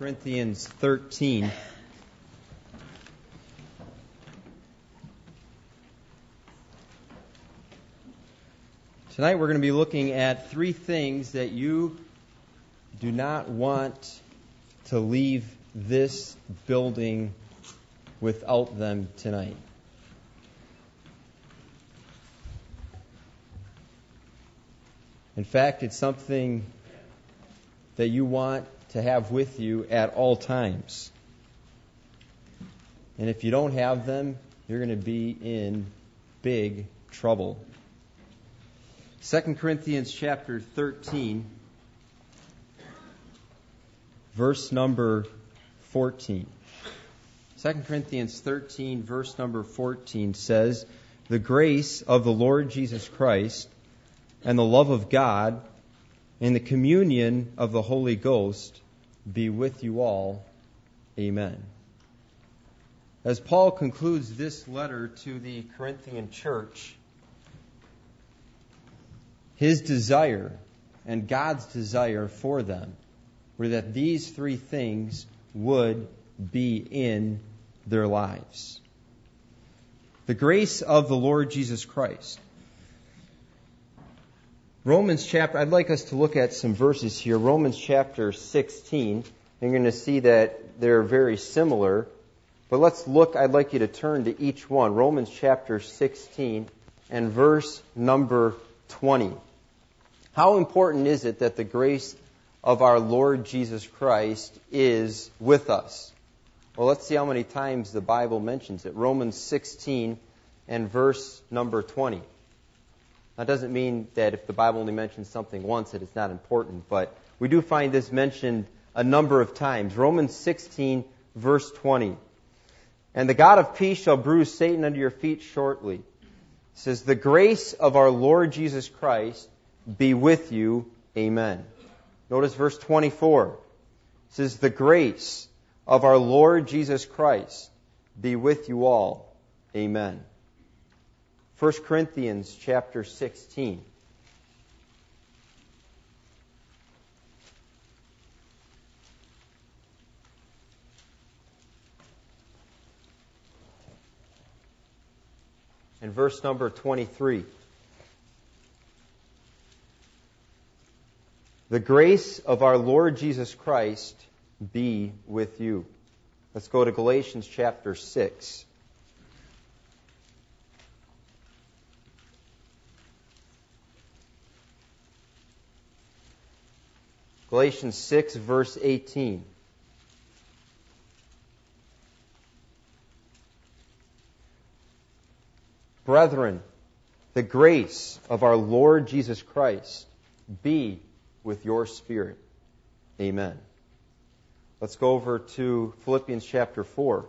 Corinthians 13. Tonight we're going to be looking at three things that you do not want to leave this building without them tonight. In fact, it's something that you want to have with you at all times. And if you don't have them, you're going to be in big trouble. 2 Corinthians chapter 13, verse number 14. 2 Corinthians 13, verse number 14 says, "The grace of the Lord Jesus Christ and the love of God and the communion of the Holy Ghost be with you all. Amen." As Paul concludes this letter to the Corinthian church, his desire and God's desire for them were that these three things would be in their lives. The grace of the Lord Jesus Christ. Romans chapter, I'd like us to look at some verses here. Romans chapter 16. You're going to see that they're very similar. But let's look, I'd like you to turn to each one. Romans chapter 16 and verse number 20. How important is it that the grace of our Lord Jesus Christ is with us? Well, let's see how many times the Bible mentions it. Romans 16 and verse number 20. That doesn't mean that if the Bible only mentions something once that it's not important, but we do find this mentioned a number of times. Romans 16, verse 20. "And the God of peace shall bruise Satan under your feet shortly." It says, "The grace of our Lord Jesus Christ be with you. Amen." Notice verse 24. It says, "The grace of our Lord Jesus Christ be with you all. Amen." 1 Corinthians chapter 16. And verse number 23. "The grace of our Lord Jesus Christ be with you." Let's go to Galatians chapter 6. Galatians 6, verse 18. "Brethren, the grace of our Lord Jesus Christ be with your spirit." Amen. Let's go over to Philippians chapter 4.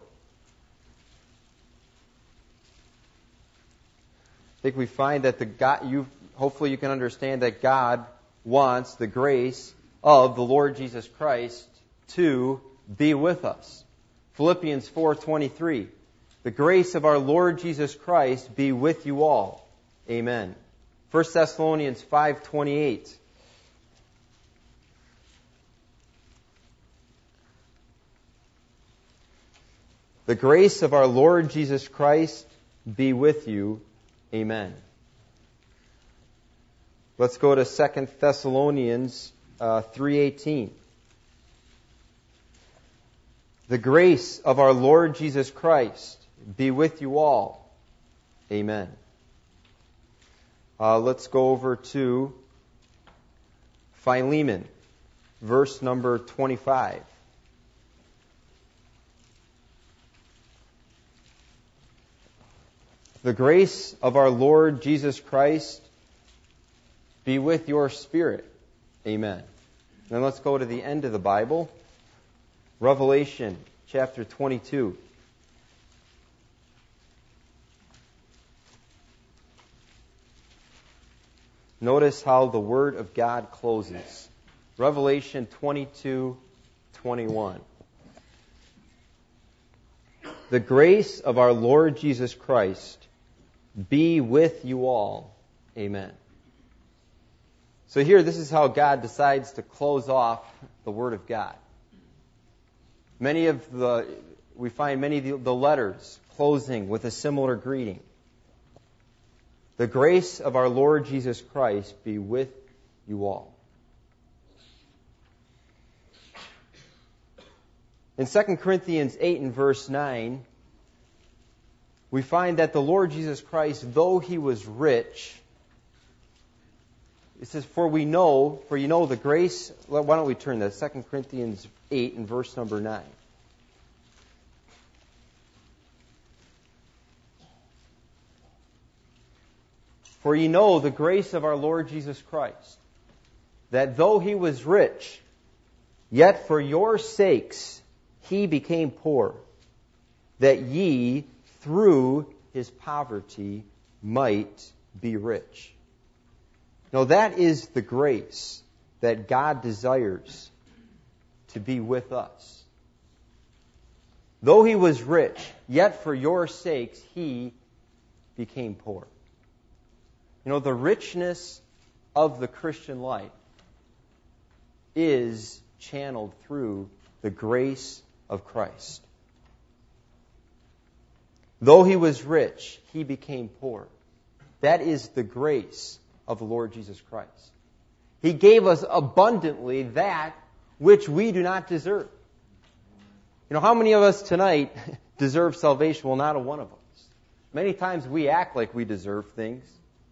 I think we find that hopefully you can understand that God wants the grace of the Lord Jesus Christ to be with us. Philippians 4:23. "The grace of our Lord Jesus Christ be with you all. Amen." 1 Thessalonians 5:28. "The grace of our Lord Jesus Christ be with you. Amen." Let's go to 2 Thessalonians 3:18. "The grace of our Lord Jesus Christ be with you all. Amen." Let's go over to Philemon, verse number 25. "The grace of our Lord Jesus Christ be with your spirit. Amen." Then let's go to the end of the Bible. Revelation chapter 22. Notice how the Word of God closes. Revelation 22:21. "The grace of our Lord Jesus Christ be with you all. Amen." So here, this is how God decides to close off the Word of God. We find many of the letters closing with a similar greeting. The grace of our Lord Jesus Christ be with you all. In 2 Corinthians 8 and verse 9, we find that the Lord Jesus Christ, though He was rich, it says, for you know the grace. Why don't we turn that? 2 Corinthians 8 and verse number 9. For you know the grace of our Lord Jesus Christ, that though He was rich, yet for your sakes He became poor, that ye through His poverty might be rich. Now that is the grace that God desires to be with us. Though He was rich, yet for your sakes He became poor. The richness of the Christian life is channeled through the grace of Christ. Though He was rich, He became poor. That is the grace of the Lord Jesus Christ. He gave us abundantly that which we do not deserve. How many of us tonight deserve salvation? Well, not a one of us. Many times we act like we deserve things.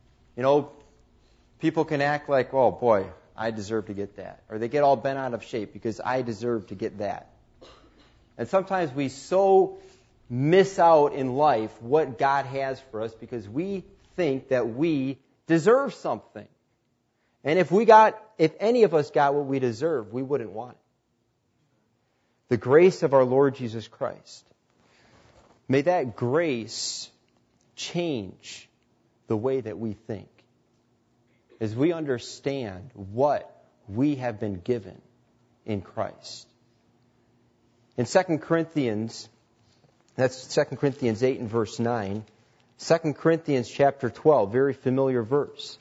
People can act like, oh boy, I deserve to get that. Or they get all bent out of shape because I deserve to get that. And sometimes we so miss out in life what God has for us because we think that we deserve something. And if any of us got what we deserve, we wouldn't want it. The grace of our Lord Jesus Christ. May that grace change the way that we think as we understand what we have been given in Christ. In 2 Corinthians, that's 2 Corinthians 8 and verse 9, 2 Corinthians chapter 12, very familiar verse.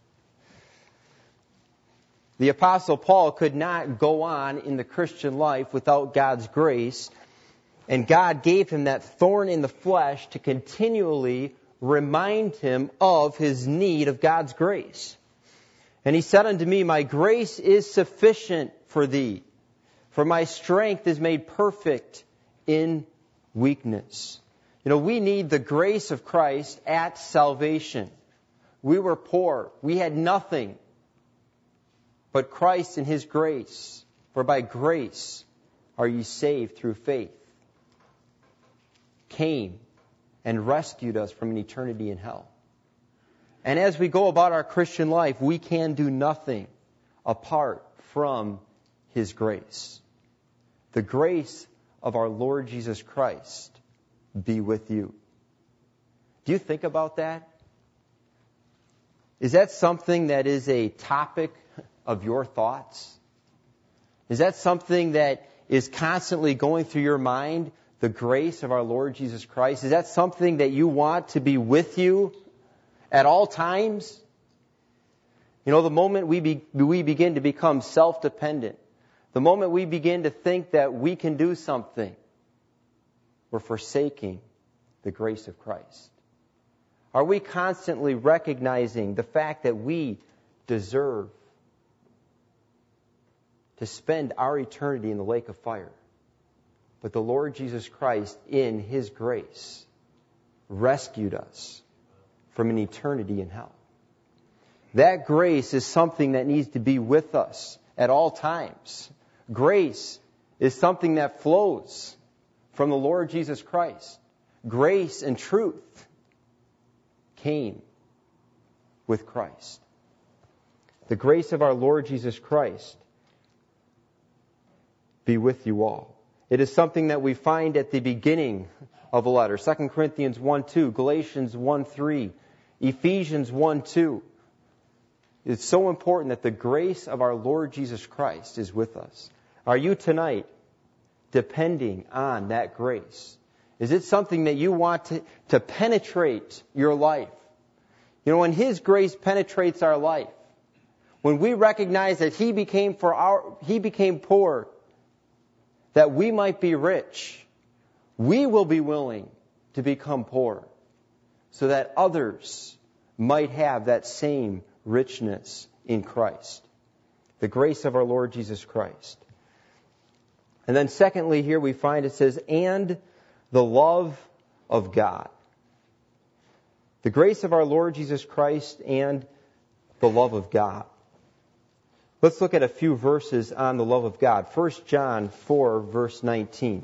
The Apostle Paul could not go on in the Christian life without God's grace, and God gave him that thorn in the flesh to continually remind him of his need of God's grace. And he said unto me, my grace is sufficient for thee, for my strength is made perfect in weakness. We need the grace of Christ at salvation. We were poor. We had nothing. But Christ in His grace, for by grace are ye saved through faith, came and rescued us from an eternity in hell. And as we go about our Christian life, we can do nothing apart from His grace. The grace of our Lord Jesus Christ be with you. Do you think about that? Is that something that is a topic of your thoughts? Is that something that is constantly going through your mind? The grace of our Lord Jesus Christ? Is that something that you want to be with you at all times? The moment we begin to become self-dependent, the moment we begin to think that we can do something, we're forsaking the grace of Christ. Are we constantly recognizing the fact that we deserve to spend our eternity in the lake of fire? But the Lord Jesus Christ, in His grace, rescued us from an eternity in hell. That grace is something that needs to be with us at all times. Grace is something that flows from the Lord Jesus Christ. Grace and truth came with Christ. The grace of our Lord Jesus Christ be with you all. It is something that we find at the beginning of a letter. 2 Corinthians 1:2, Galatians 1:3, Ephesians 1:2. It's so important that the grace of our Lord Jesus Christ is with us. Are you tonight depending on that grace? Is it something that you want to penetrate your life? When His grace penetrates our life, when we recognize that He became poor, that we might be rich, we will be willing to become poor so that others might have that same richness in Christ. The grace of our Lord Jesus Christ. And then secondly, here we find it says, and the love of God. The grace of our Lord Jesus Christ and the love of God. Let's look at a few verses on the love of God. 1 John 4, verse 19.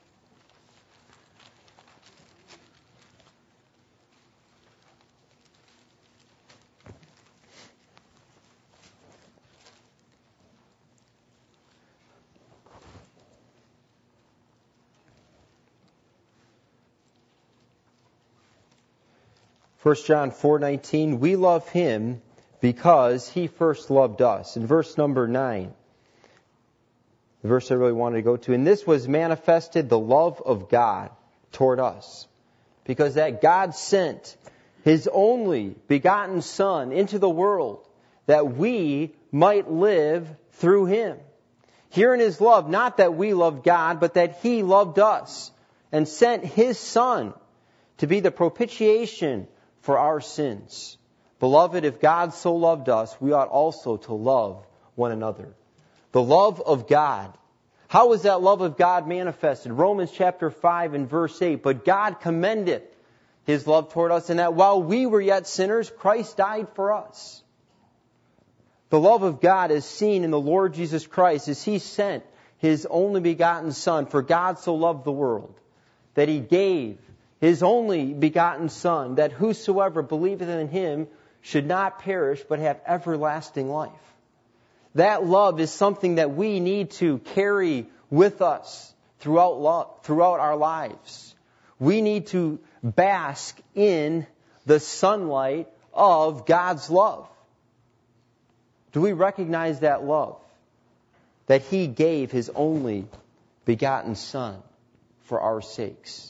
1 John 4:19, we love Him because He first loved us. In verse number 9, the verse I really wanted to go to, and this was manifested the love of God toward us, because that God sent His only begotten Son into the world that we might live through Him. Here in His love, not that we loved God, but that He loved us and sent His Son to be the propitiation for our sins. Beloved, if God so loved us, we ought also to love one another. The love of God. How is that love of God manifested? Romans chapter 5 and verse 8. But God commended His love toward us in that while we were yet sinners, Christ died for us. The love of God is seen in the Lord Jesus Christ as He sent His only begotten Son. For God so loved the world that He gave His only begotten Son, that whosoever believeth in Him should not perish but have everlasting life. That love is something that we need to carry with us throughout our lives. We need to bask in the sunlight of God's love. Do we recognize that love? That He gave His only begotten Son for our sakes.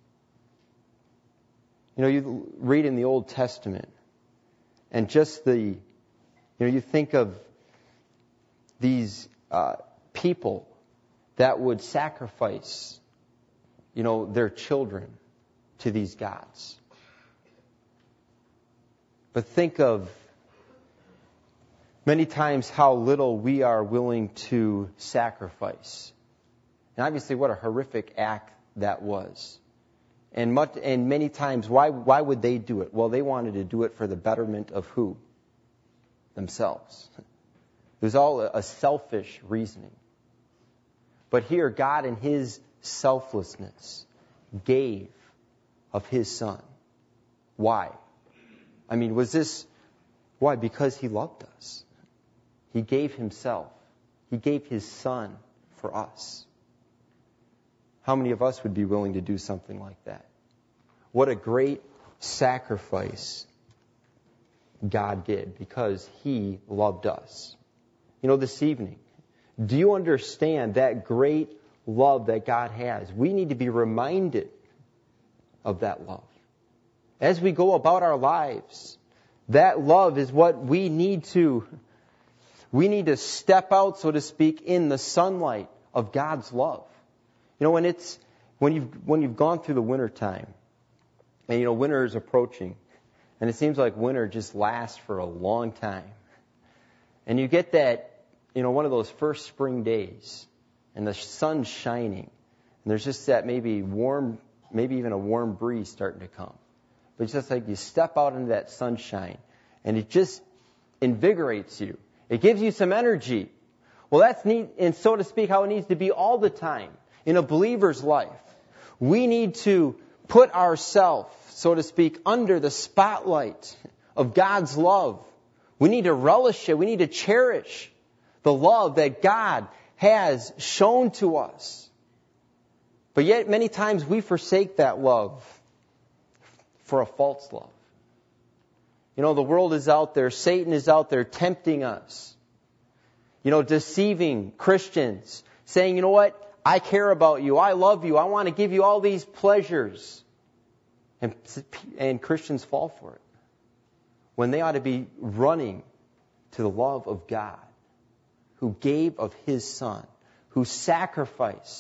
You know, you read in the Old Testament, and just you think of these people that would sacrifice, their children to these gods. But think of many times how little we are willing to sacrifice. And obviously what a horrific act that was. And many times, why would they do it? Well, they wanted to do it for the betterment of who? Themselves. It was all a selfish reasoning. But here, God in His selflessness gave of His Son. Why? I mean, why? Because He loved us. He gave Himself. He gave His Son for us. How many of us would be willing to do something like that? What a great sacrifice God did because He loved us. This evening, do you understand that great love that God has? We need to be reminded of that love. As we go about our lives, that love is what we need to step out, so to speak, in the sunlight of God's love. When you've gone through the winter time, and winter is approaching, and it seems like winter just lasts for a long time, and you get that, one of those first spring days, and the sun's shining, and there's just that maybe even a warm breeze starting to come, but it's just like you step out into that sunshine, and it just invigorates you. It gives you some energy. Well, that's neat, and so to speak, how it needs to be all the time. In a believer's life, we need to put ourselves, so to speak, under the spotlight of God's love. We need to relish it. We need to cherish the love that God has shown to us. But yet, many times we forsake that love for a false love. The world is out there. Satan is out there tempting us. Deceiving Christians. Saying, you know what? I care about you. I love you. I want to give you all these pleasures. And Christians fall for it. When they ought to be running to the love of God, who gave of His Son, who sacrificed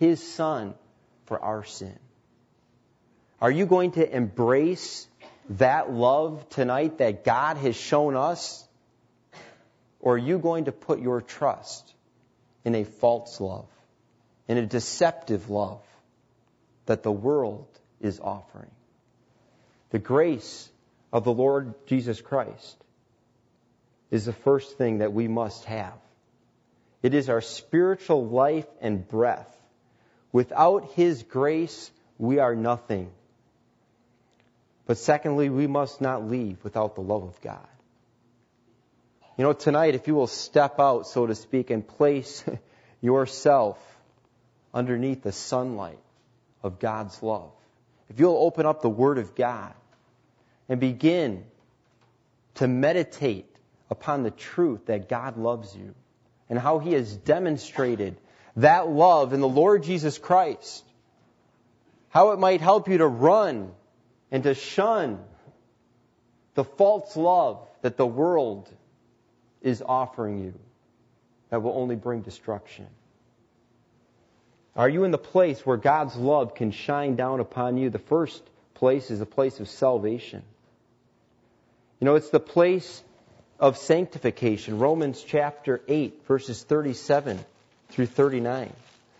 His Son for our sin. Are you going to embrace that love tonight that God has shown us? Or are you going to put your trust in a false love, in a deceptive love that the world is offering? The grace of the Lord Jesus Christ is the first thing that we must have. It is our spiritual life and breath. Without His grace, we are nothing. But secondly, we must not leave without the love of God. You know, tonight, if you will step out, so to speak, and place yourself underneath the sunlight of God's love, if you'll open up the Word of God and begin to meditate upon the truth that God loves you and how He has demonstrated that love in the Lord Jesus Christ, how it might help you to run and to shun the false love that the world is offering you that will only bring destruction. Are you in the place where God's love can shine down upon you? The first place is the place of salvation. You know, it's the place of sanctification. Romans chapter 8, verses 37 through 39.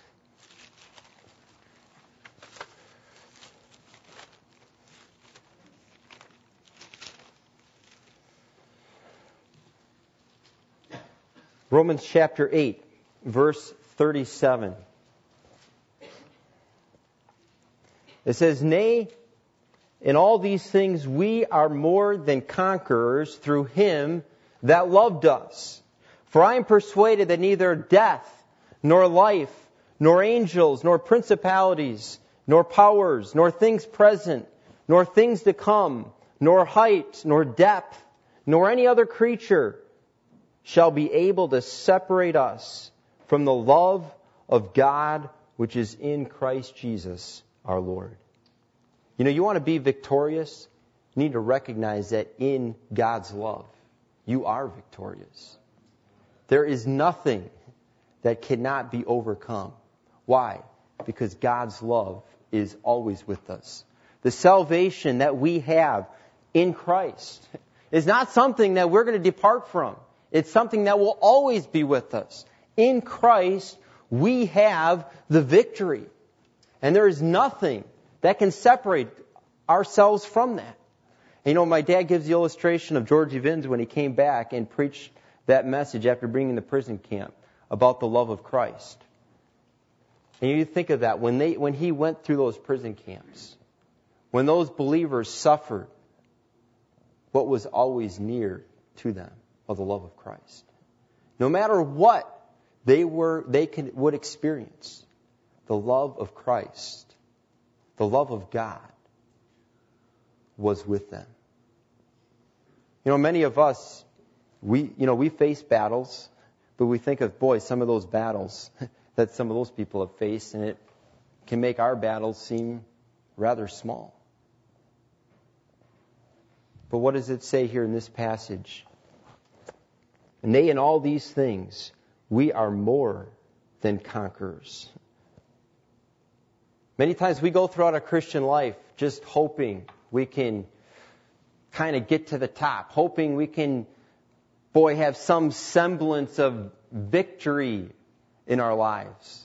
Romans chapter 8, verse 37. It says, "Nay, in all these things we are more than conquerors through Him that loved us. For I am persuaded that neither death, nor life, nor angels, nor principalities, nor powers, nor things present, nor things to come, nor height, nor depth, nor any other creature shall be able to separate us from the love of God which is in Christ Jesus our Lord." You know, you want to be victorious? You need to recognize that in God's love, you are victorious. There is nothing that cannot be overcome. Why? Because God's love is always with us. The salvation that we have in Christ is not something that we're going to depart from. It's something that will always be with us. In Christ, we have the victory. And there is nothing that can separate ourselves from that. And you know, my dad gives the illustration of George Evans when he came back and preached that message after being in the prison camp about the love of Christ. And you think of that, when he went through those prison camps, when those believers suffered, what was always near to them of the love of Christ. No matter what they would experience, the love of Christ, the love of God was with them. You know, many of us, we face battles, but we think of, boy, some of those battles that some of those people have faced, and it can make our battles seem rather small. But what does it say here in this passage? Nay, in all these things, we are more than conquerors. Many times we go throughout our Christian life just hoping we can kind of get to the top, hoping we can, have some semblance of victory in our lives.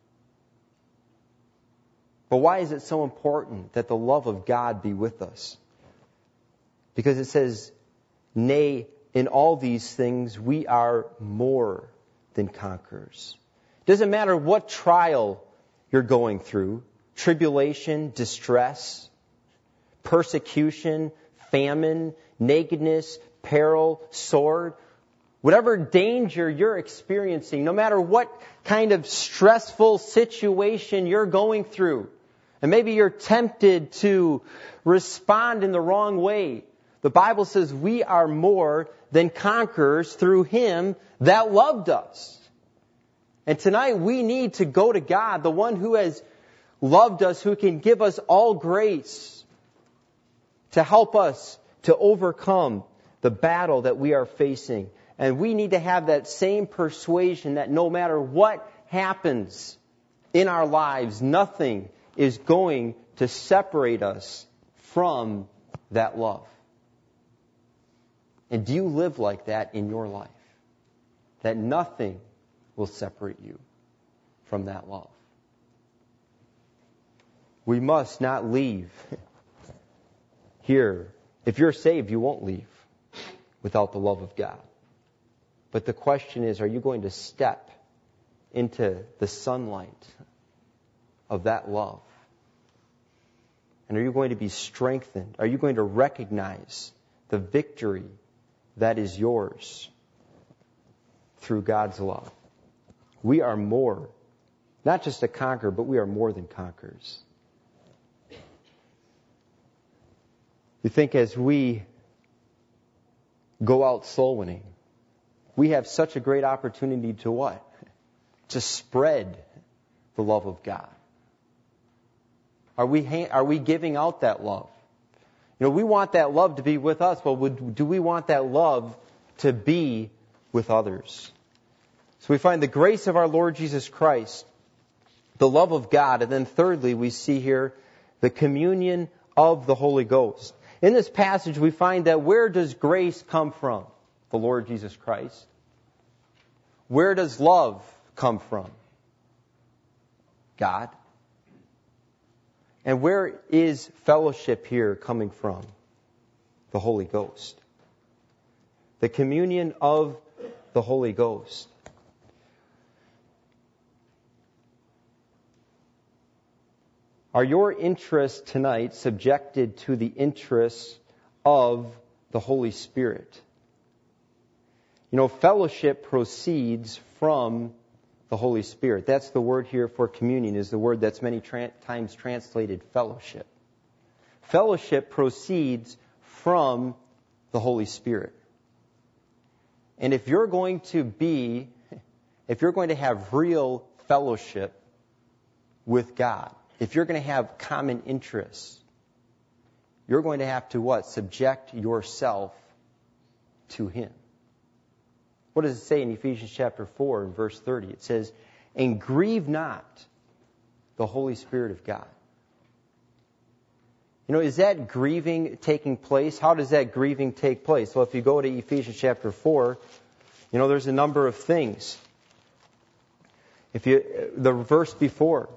But why is it so important that the love of God be with us? Because it says, nay, in all these things we are more than conquerors. It doesn't matter what trial you're going through, tribulation, distress, persecution, famine, nakedness, peril, sword, whatever danger you're experiencing, no matter what kind of stressful situation you're going through, and maybe you're tempted to respond in the wrong way, the Bible says we are more than conquerors through Him that loved us. And tonight we need to go to God, the one who has loved us, who can give us all grace to help us to overcome the battle that we are facing. And we need to have that same persuasion that no matter what happens in our lives, nothing is going to separate us from that love. And do you live like that in your life? That nothing will separate you from that love. We must not leave here. If you're saved, you won't leave without the love of God. But the question is, are you going to step into the sunlight of that love? And are you going to be strengthened? Are you going to recognize the victory that is yours through God's love? We are more, not just a conqueror, but we are more than conquerors. You think as we go out soul winning, we have such a great opportunity to what? To spread the love of God. Are we giving out that love? We want that love to be with us, but do we want that love to be with others? So we find the grace of our Lord Jesus Christ, the love of God, and then thirdly, we see here the communion of the Holy Ghost. In this passage, we find that where does grace come from? The Lord Jesus Christ. Where does love come from? God. And where is fellowship here coming from? The Holy Ghost. The communion of the Holy Ghost. Are your interests tonight subjected to the interests of the Holy Spirit? Fellowship proceeds from the Holy Spirit. That's the word here for communion, is the word that's many times translated fellowship. Fellowship proceeds from the Holy Spirit. And if you're going to have real fellowship with God, if you're going to have common interests, you're going to have to what? Subject yourself to Him. What does it say in Ephesians chapter 4 and verse 30? It says, "And grieve not the Holy Spirit of God." Is that grieving taking place? How does that grieving take place? Well, if you go to Ephesians chapter 4, there's a number of things. The verse before,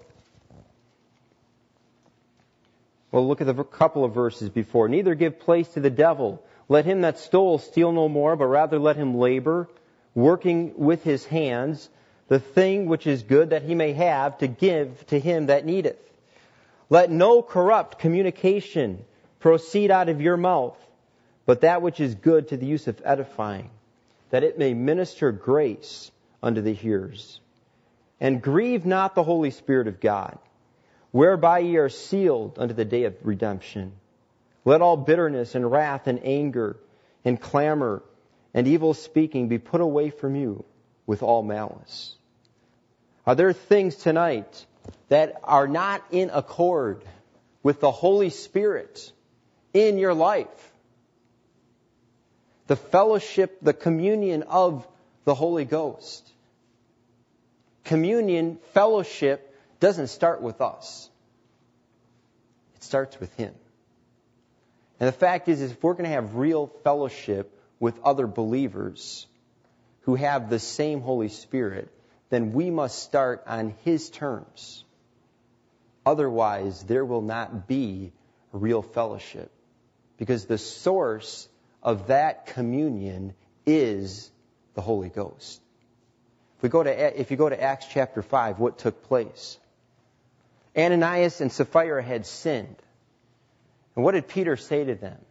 well, look at the couple of verses before. "Neither give place to the devil. Let him that stole steal no more, but rather let him labor, working with his hands the thing which is good, that he may have to give to him that needeth. Let no corrupt communication proceed out of your mouth, but that which is good to the use of edifying, that it may minister grace unto the hearers. And grieve not the Holy Spirit of God, whereby ye are sealed unto the day of redemption. Let all bitterness and wrath and anger and clamor and evil speaking be put away from you with all malice." Are there things tonight that are not in accord with the Holy Spirit in your life? The fellowship, the communion of the Holy Ghost. Communion, fellowship, doesn't start with us. It starts with Him. And the fact is if we're going to have real fellowship with other believers who have the same Holy Spirit, then we must start on His terms. Otherwise, there will not be real fellowship. Because the source of that communion is the Holy Ghost. If you go to Acts chapter 5, what took place? Ananias and Sapphira had sinned. And what did Peter say to them?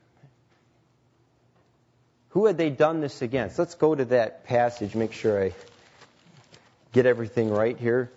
Who had they done this against? Let's go to that passage, make sure I get everything right here.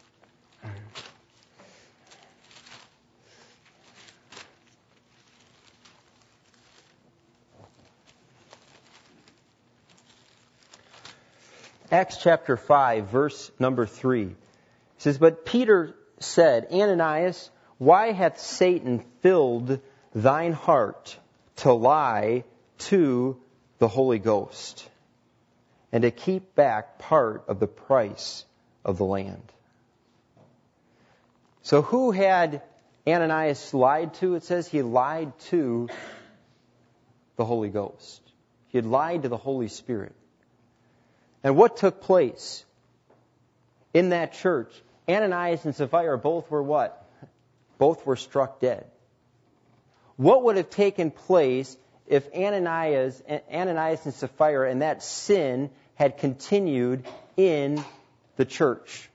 Acts chapter 5, verse number 3. It says, "But Peter said, Ananias, why hath Satan filled thine heart to lie to the Holy Ghost, and to keep back part of the price of the land?" So who had Ananias lied to? It says he lied to the Holy Ghost. He had lied to the Holy Spirit. And what took place in that church? Ananias and Sapphira both were what? Both were struck dead. What would have taken place if Ananias and Sapphira and that sin had continued in the church?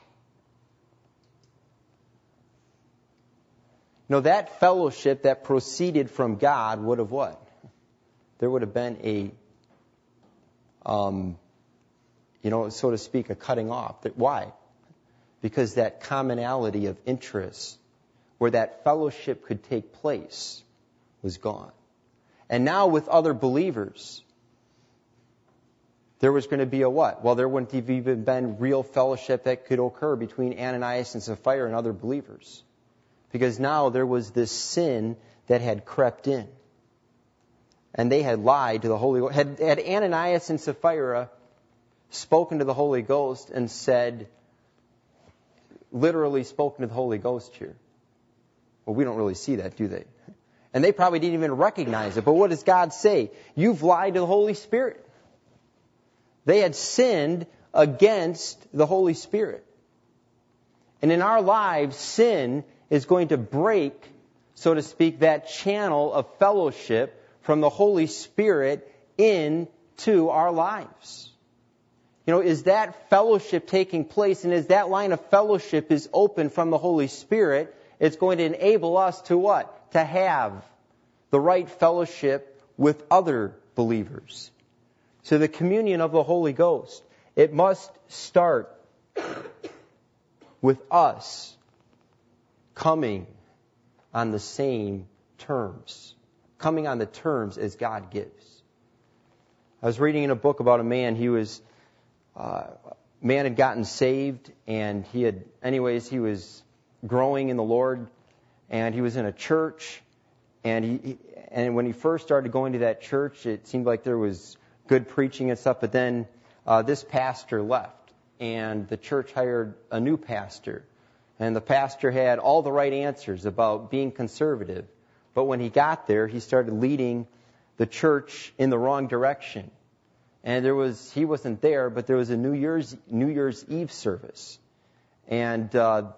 No, that fellowship that proceeded from God would have what? There would have been a, so to speak, a cutting off. Why? Because that commonality of interests, where that fellowship could take place, was gone. And now with other believers, there was going to be a what? Well, there wouldn't have even been real fellowship that could occur between Ananias and Sapphira and other believers. Because now there was this sin that had crept in. And they had lied to the Holy Ghost. Had Ananias and Sapphira spoken to the Holy Ghost and said, literally spoken to the Holy Ghost here? Well, we don't really see that, do they? And they probably didn't even recognize it. But what does God say? You've lied to the Holy Spirit. They had sinned against the Holy Spirit. And in our lives, sin is going to break, so to speak, that channel of fellowship from the Holy Spirit into our lives. Is that fellowship taking place? And as that line of fellowship is open from the Holy Spirit, it's going to enable us to what? To have the right fellowship with other believers. So the communion of the Holy Ghost, it must start with us coming on the same terms. Coming on the terms as God gives. I was reading in a book about a man. Man had gotten saved, and he was growing in the Lord, and he was in a church, and when he first started going to that church, it seemed like there was good preaching and stuff, but then this pastor left, and the church hired a new pastor, and the pastor had all the right answers about being conservative, but when he got there, he started leading the church in the wrong direction. And he wasn't there, but there was a New Year's Eve service, and and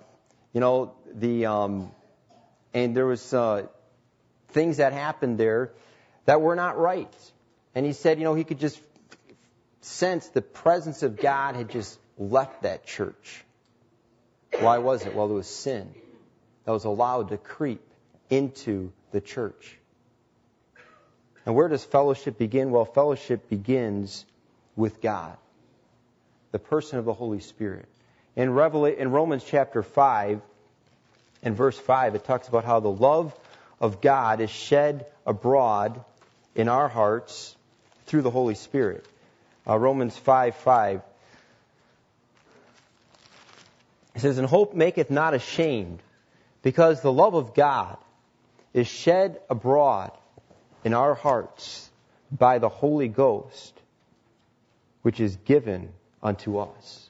there was things that happened there that were not right. And he said, he could just sense the presence of God had just left that church. Why was it? Well, there was sin that was allowed to creep into the church. And where does fellowship begin? Well, fellowship begins with God, the person of the Holy Spirit. In Romans chapter 5 and verse 5, it talks about how the love of God is shed abroad in our hearts through the Holy Spirit. Romans 5:5. It says, "And hope maketh not ashamed, because the love of God is shed abroad in our hearts by the Holy Ghost, which is given unto us."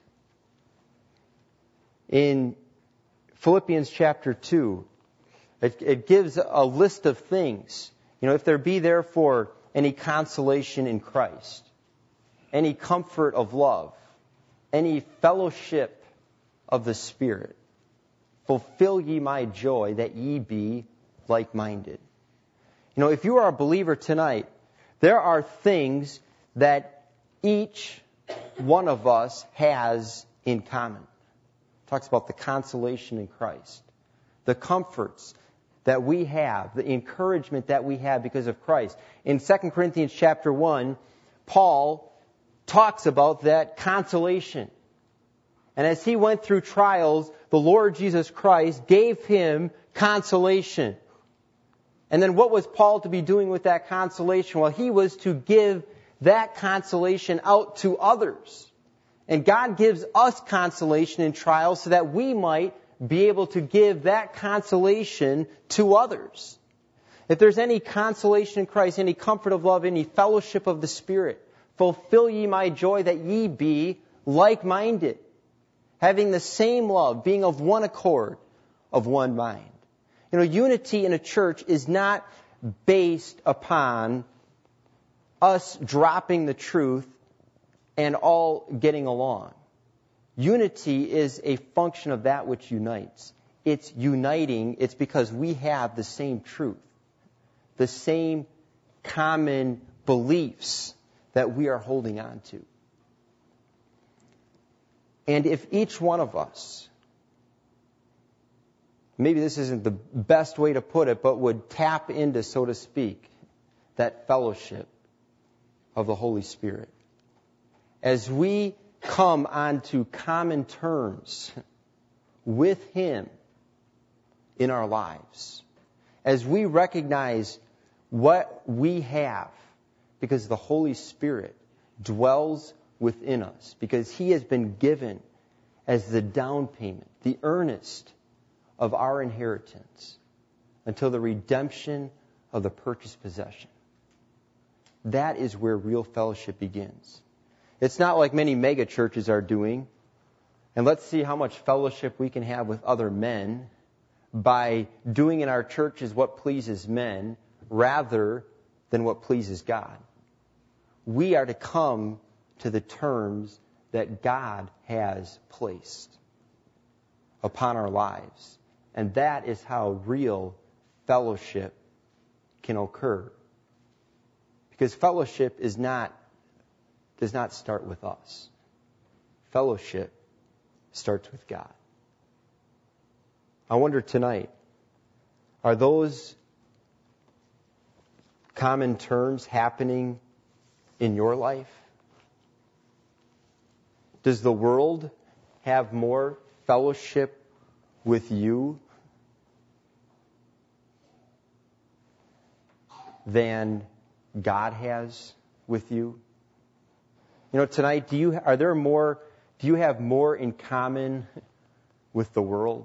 In Philippians chapter 2, it gives a list of things. If there be therefore any consolation in Christ, any comfort of love, any fellowship of the Spirit, fulfill ye my joy, that ye be like-minded. If you are a believer tonight, there are things that each one of us has in common. It talks about the consolation in Christ, the comforts that we have, the encouragement that we have because of Christ. In 2 Corinthians chapter 1, Paul talks about that consolation. And as he went through trials, the Lord Jesus Christ gave him consolation. And then what was Paul to be doing with that consolation? Well, he was to give that consolation out to others. And God gives us consolation in trials so that we might be able to give that consolation to others. If there's any consolation in Christ, any comfort of love, any fellowship of the Spirit, fulfill ye my joy, that ye be like-minded, having the same love, being of one accord, of one mind. Unity in a church is not based upon us dropping the truth and all getting along. Unity is a function of that which unites. It's uniting. It's because we have the same truth, the same common beliefs that we are holding on to. And if each one of us, maybe this isn't the best way to put it, but would tap into, so to speak, that fellowship of the Holy Spirit, as we come onto common terms with Him in our lives, as we recognize what we have, because the Holy Spirit dwells within us, because He has been given as the down payment, the earnest of our inheritance until the redemption of the purchased possession. That is where real fellowship begins. It's not like many mega churches are doing, and let's see how much fellowship we can have with other men by doing in our churches what pleases men rather than what pleases God. We are to come to the terms that God has placed upon our lives. And that is how real fellowship can occur. Because fellowship does not start with us. Fellowship starts with God. I wonder tonight, are those common terms happening in your life? Does the world have more fellowship with you than God has with you? Tonight, do you have more in common with the world?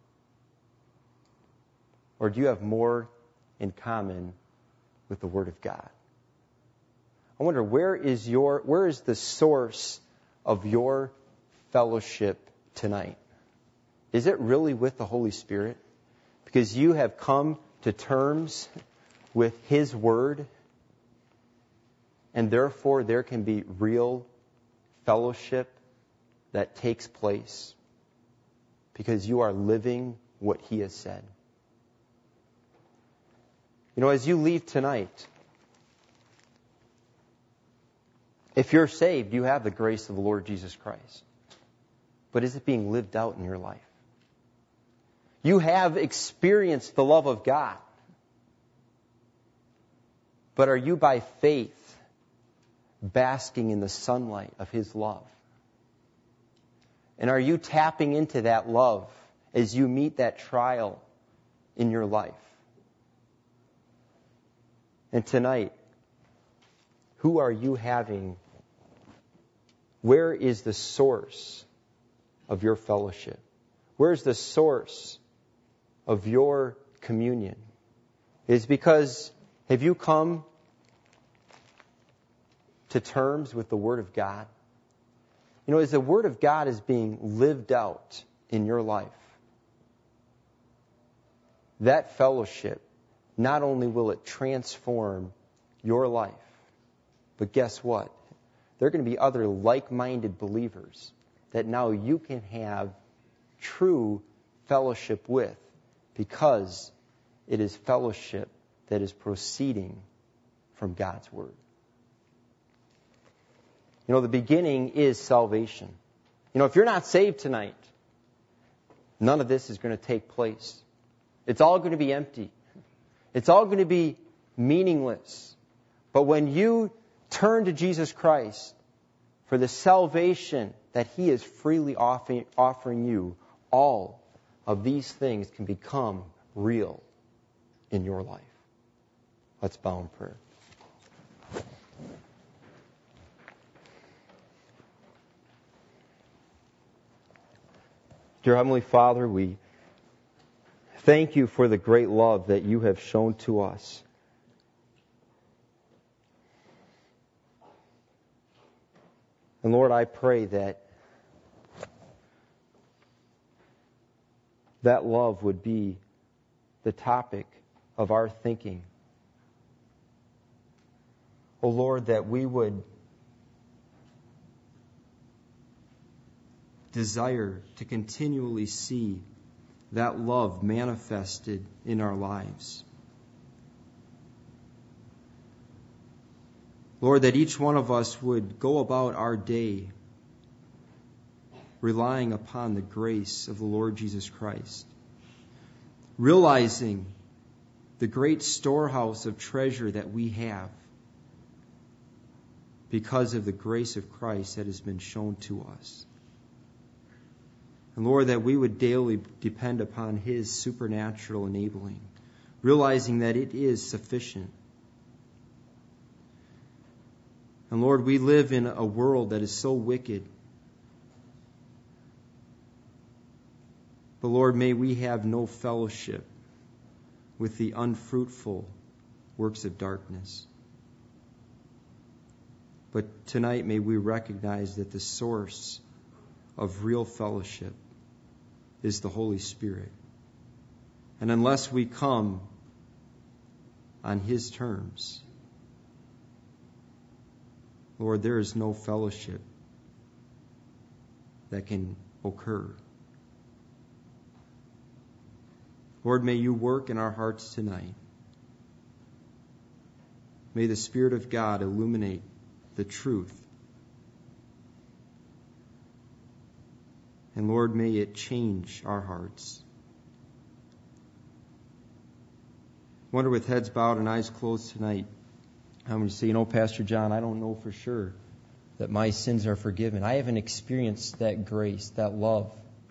Or do you have more in common with the Word of God? I wonder, where is the source of your fellowship tonight? Is it really with the Holy Spirit? Because you have come to terms with His Word, and therefore there can be real fellowship that takes place because you are living what He has said. As you leave tonight, if you're saved, you have the grace of the Lord Jesus Christ. But is it being lived out in your life? You have experienced the love of God. But are you by faith basking in the sunlight of His love? And are you tapping into that love as you meet that trial in your life? And tonight, who are you having? Where is the source of your fellowship? Where is the source of your communion? It's because, have you come to terms with the Word of God? As the Word of God is being lived out in your life, that fellowship, not only will it transform your life, but guess what? There are going to be other like-minded believers that now you can have true fellowship with, because it is fellowship that is proceeding from God's Word. The beginning is salvation. If you're not saved tonight, none of this is going to take place. It's all going to be empty. It's all going to be meaningless. But when you turn to Jesus Christ for the salvation that He is freely offering you, all of these things can become real in your life. Let's bow in prayer. Dear Heavenly Father, we thank You for the great love that You have shown to us. And Lord, I pray that that love would be the topic of our thinking. Oh Lord, that we would desire to continually see that love manifested in our lives. Lord, that each one of us would go about our day relying upon the grace of the Lord Jesus Christ, realizing the great storehouse of treasure that we have because of the grace of Christ that has been shown to us. And Lord, that we would daily depend upon His supernatural enabling, realizing that it is sufficient. And Lord, we live in a world that is so wicked. But Lord, may we have no fellowship with the unfruitful works of darkness. But tonight may we recognize that the source of real fellowship is the Holy Spirit. And unless we come on His terms, Lord, there is no fellowship that can occur. Lord, may you work in our hearts tonight. May the Spirit of God illuminate the truth. And Lord, may it change our hearts. I wonder, with heads bowed and eyes closed tonight, I'm going to say, Pastor John, I don't know for sure that my sins are forgiven. I haven't experienced that grace, that love,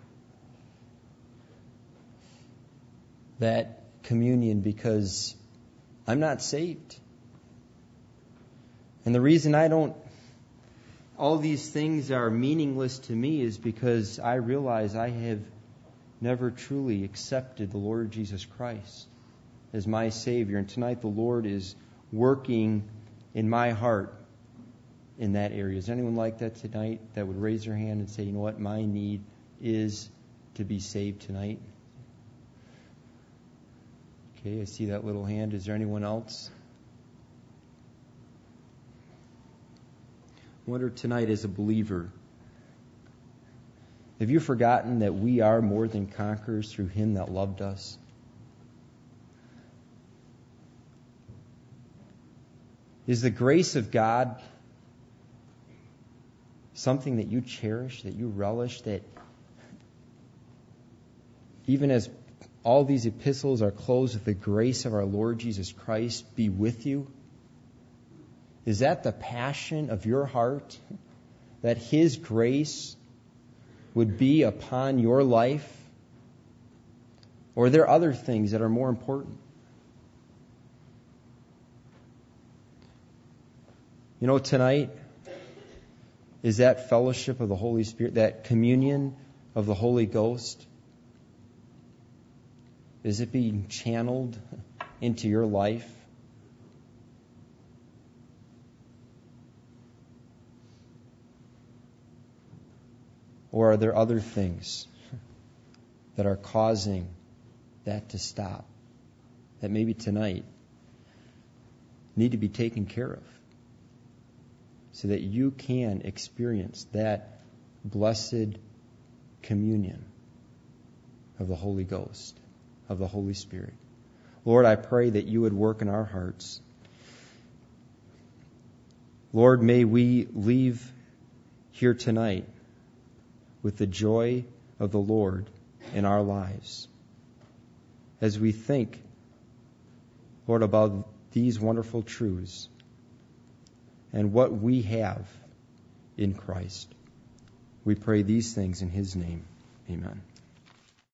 that communion, because I'm not saved. And the reason all these things are meaningless to me is because I realize I have never truly accepted the Lord Jesus Christ as my Savior. And tonight the Lord is working in my heart in that area. Is anyone like that tonight that would raise their hand and say, my need is to be saved tonight? Okay, I see that little hand. Is there anyone else? I wonder tonight, as a believer, have you forgotten that we are more than conquerors through Him that loved us? Is the grace of God something that you cherish, that you relish, that even as all these epistles are closed with the grace of our Lord Jesus Christ be with you? Is that the passion of your heart, that His grace would be upon your life? Or are there other things that are more important? Tonight, is that fellowship of the Holy Spirit, that communion of the Holy Ghost, is it being channeled into your life? Or are there other things that are causing that to stop, that maybe tonight need to be taken care of, so that you can experience that blessed communion of the Holy Ghost, of the Holy Spirit? Lord, I pray that you would work in our hearts. Lord, may we leave here tonight with the joy of the Lord in our lives as we think, Lord, about these wonderful truths and what we have in Christ. We pray these things in His name. Amen.